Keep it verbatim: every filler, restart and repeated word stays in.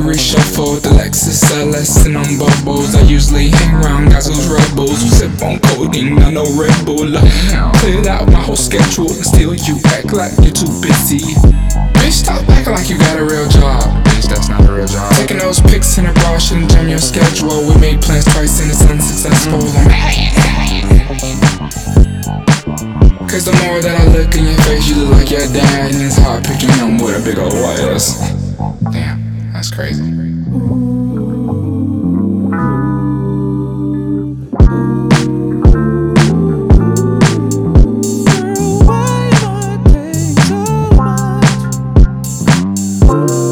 reshuffle the Lexus L S and on bubbles. I usually hang around guys who's rebels who sip on codeine, not no Red Bull. Cleared out my whole schedule and still you act like you're too busy. Bitch, stop acting like you got a real job. Bitch, that's not a real job. Taking those pics in a bar shouldn't jam your schedule. We made plans twice and it's unsuccessful. Cause the more that I look in your face, you look like your dad, and it's hard picking him with a big old wireless. Damn, that's crazy. Why do I take so much?